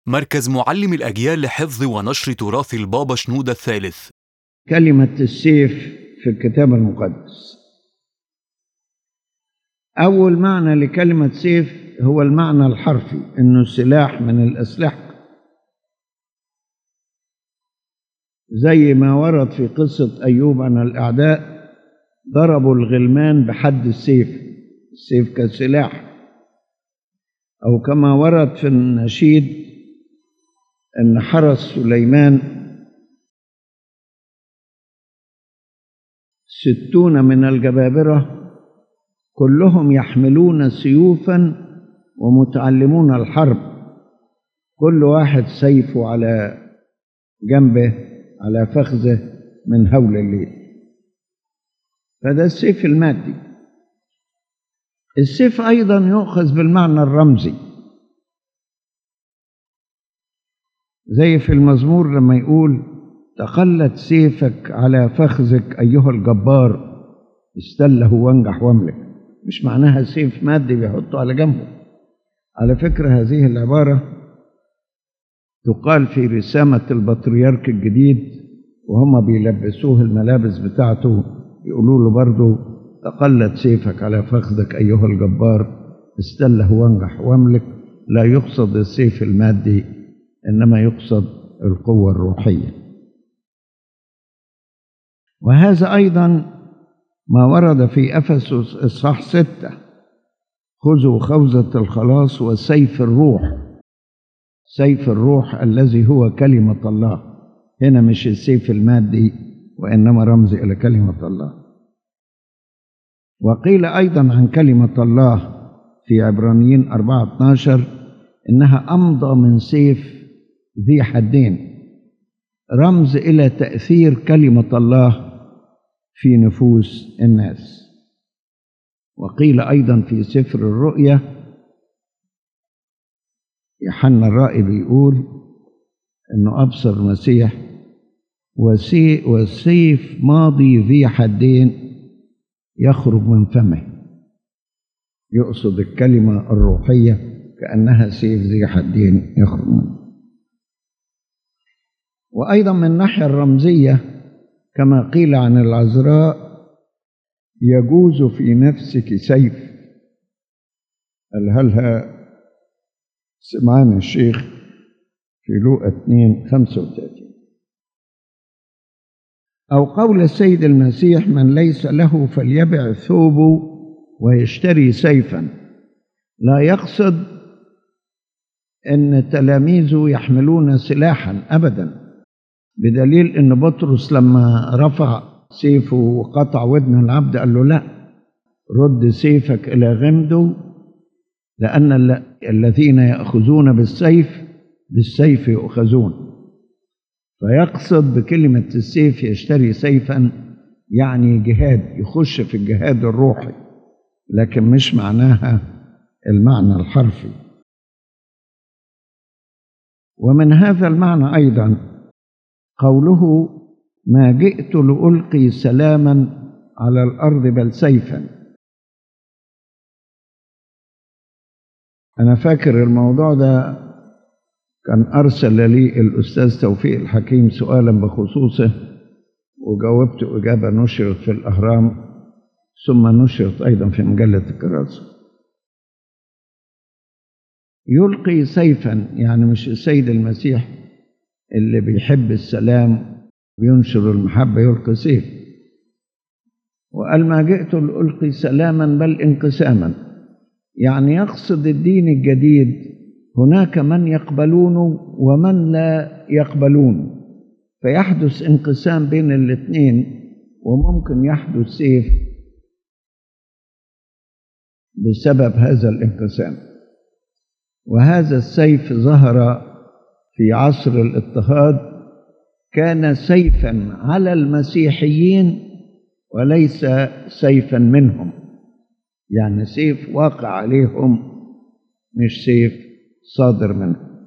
مركز معلم الأجيال لحفظ ونشر تراث البابا شنودة الثالث. كلمة السيف في الكتاب المقدس. أول معنى لكلمة سيف هو المعنى الحرفي، إنه سلاح من الأسلحة، زي ما ورد في قصة أيوب أن الأعداء ضربوا الغلمان بحد السيف كسلاح، أو كما ورد في النشيد أن حرس سليمان 60 من الجبابرة كلهم يحملون سيوفا ومتعلمون الحرب، كل واحد سيفه على جنبه على فخذه من هول الليل. فده السيف المادي. السيف أيضا يؤخذ بالمعنى الرمزي، زي في المزمور لما يقول: تقلت سيفك على فخذك أيها الجبار، استله وانجح واملك. مش معناها سيف مادي بيحطه على جنبه. على فكرة هذه العبارة تقال في رسامة البطريرك الجديد وهم بيلبسوه الملابس بتاعته، يقولوا له برضو: تقلت سيفك على فخذك أيها الجبار، استله وانجح واملك. لا يقصد السيف المادي، إنما يقصد القوة الروحية. وهذا أيضا ما ورد في أفسس إصحاح 6: خذوا خوذة الخلاص وسيف الروح. سيف الروح الذي هو كلمة الله. هنا مش السيف المادي، وإنما رمز إلى كلمة الله. وقيل أيضا عن كلمة الله في عبرانيين 4:12 إنها أمضى من سيف ذي حدين، رمز إلى تأثير كلمة الله في نفوس الناس. وقيل أيضا في سفر الرؤيا يوحنا الرائي بيقول إنه أبصر المسيح وسيف ماضي ذي حدين يخرج من فمه. يقصد الكلمة الروحية كأنها سيف ذي حدين يخرج منه. وأيضا من الناحية الرمزية كما قيل عن العذراء: يجوز في نفسك سيف. قالها سمعان الشيخ في لوقا 2:35. أو قول السيد المسيح: من ليس له فليبع ثوبه ويشتري سيفا. لا يقصد أن تلاميذه يحملون سلاحا أبدا، بدليل أن بطرس لما رفع سيفه وقطع ودن العبد قال له: لا، رد سيفك إلى غمده، لأن الذين يأخذون بالسيف يؤخذون. فيقصد بكلمة السيف يشتري سيفا يعني جهاد، يخش في الجهاد الروحي، لكن مش معناها المعنى الحرفي. ومن هذا المعنى أيضا قوله: ما جئت لألقي سلاما على الأرض بل سيفا. أنا فاكر الموضوع ده كان أرسل لي الأستاذ توفيق الحكيم سؤالا بخصوصه، وجاوبت إجابة نشرت في الأهرام، ثم نشرت أيضا في مجلة الكراسة. يلقي سيفا يعني مش السيد المسيح اللي بيحب السلام وينشر المحبة يلقي سيف. وقال: ما جئت لألقي سلاما بل انقساما، يعني يقصد الدين الجديد هناك من يقبلونه ومن لا يقبلونه، فيحدث انقسام بين الاثنين، وممكن يحدث سيف بسبب هذا الانقسام. وهذا السيف ظهر في عصر الاضطهاد، كان سيفا على المسيحيين وليس سيفا منهم، يعني سيف واقع عليهم مش سيف صادر منهم.